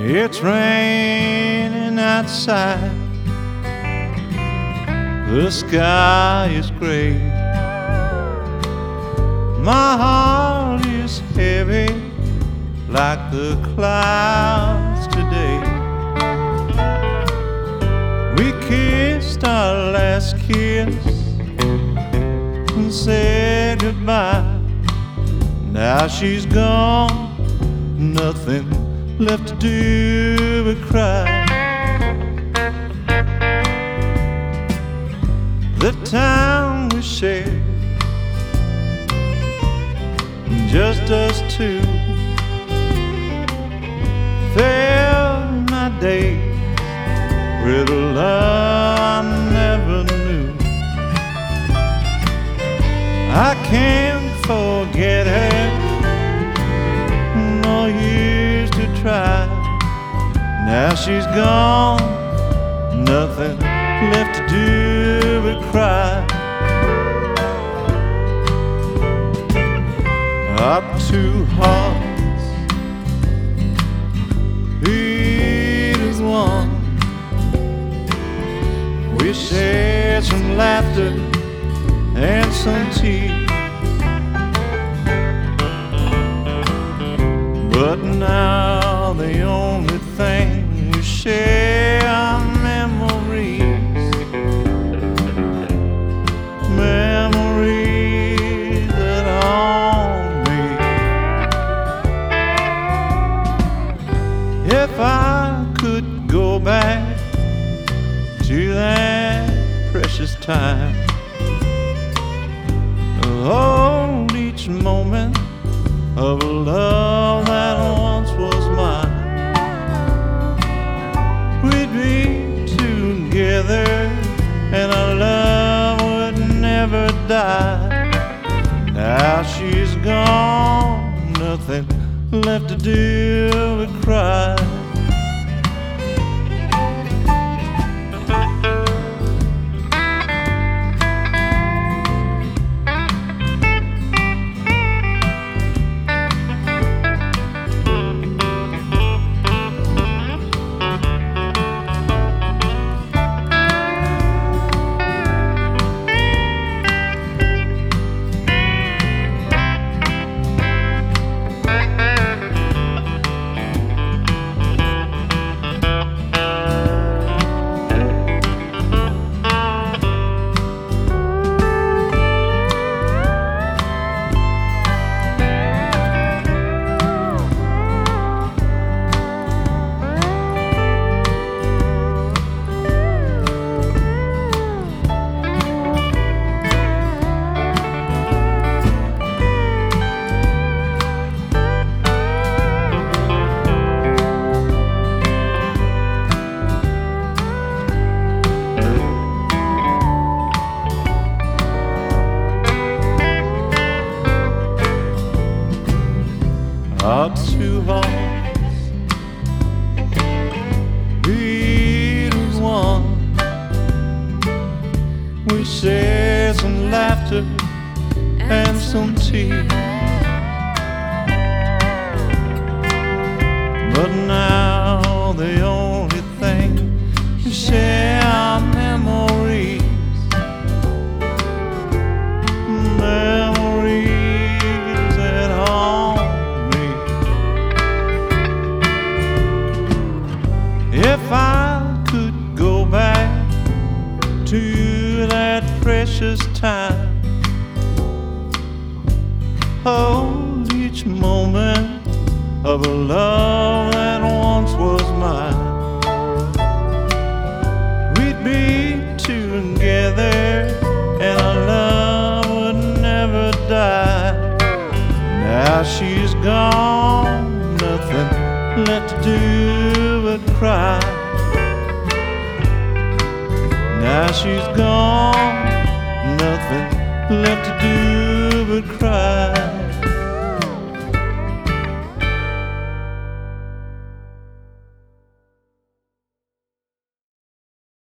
It's raining outside, the sky is gray. My heart is heavy like the clouds today. We kissed our last kiss and said goodbye. Now she's gone, nothing left to do but cry. The time we shared, just us two, filled my days with a love I never knew. I can't forget her, no use to try. Now she's gone, nothing left to do but cry. Our two hearts beat as one. We shared some laughter and some tears, but now the only thing we share are memories. Memories that haunt me. If I could go back to that precious time, hold each moment of a love that once was mine, we'd be together and our love would never die. Now she's gone, nothing left to do but cry. Our two hearts beat as one. We shared some laughter and some tears, but now the only thing we share are memories. Memories that haunt. If I could go back to that precious time, hold each moment of a love that once was mine, we'd be together and our love would never die. Now she's gone, nothing left to do but cry. Now she's gone, nothing left to do